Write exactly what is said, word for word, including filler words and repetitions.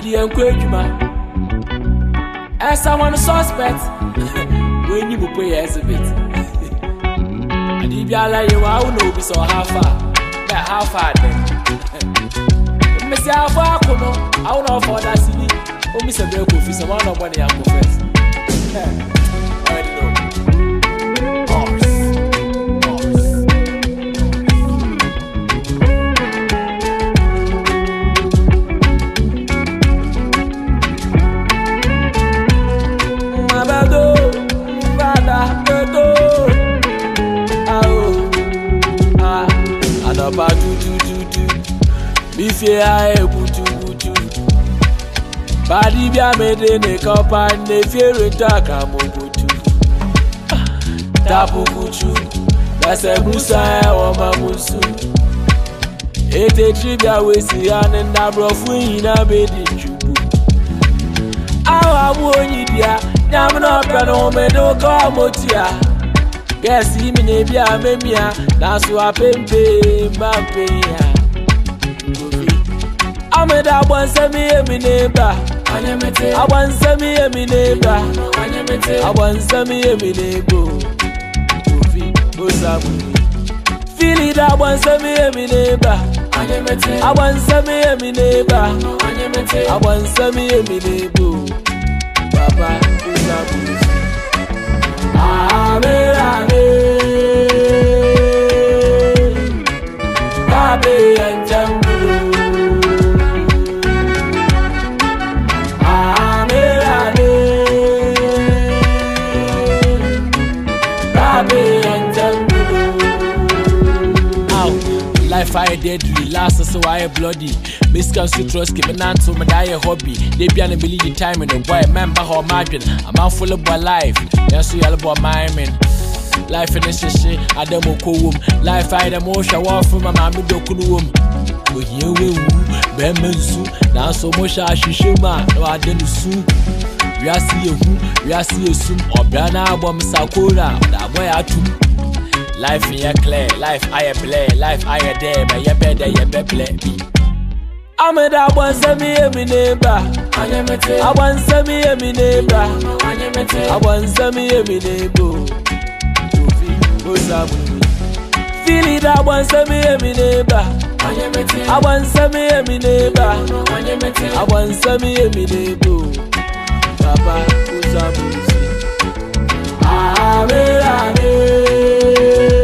Daddy and Quajuma. As someone suspect, when you pay as a bit. And if you are like you, I will know so how far. How far then? Mister Alpha, I will not for that city. Oh, Mister Belko, for some other money, I'm confessed. I don't know. Ba do do do do, be fair I butu butu. Badi bia mede ne kapa ne fear taka mo butu. Tapu butu, that's a busa o mamusu. Ete tribia we si an na brofu ina bedi chubu. Awa woni dia, nyam no pe no me do ko motia. Yes, he may be a memia, that's what pempe, mampia. I'm a da one semi a neighbor. I want semi a neighbor. I want semi a neighbor. Feel it, I want semi a neighbor. I want semi a neighbor. I want semi a neighbor. Papa, Ame, ame, Babe and Jambu. Ame, ame, Babe and Jambu. Ow, life I deadly, last so I bloody. Miss Council Trust, give an answer, my die hobby. They be an ability time in the boy, member or margin. I'm out full of my life. Yes, we all about my man. Life in this shit, I don't know. Life I the motion walk from my mammy dokum. But here we Bemensu, now so much I should show my no, I didn't sue. We are see you, we are see you soon, or Brana bomb Sakura, that boy I too. Life in your clear, life I play, life I a day, but you better, you better play. I'm a da one semi a neighbor. I want semi a neighbor. I want semi a neighbor. Feel it, I want semi a neighbor. I want semi a neighbor. I want semi a neighbor. Papa, who's a bullshit? Ame, ame.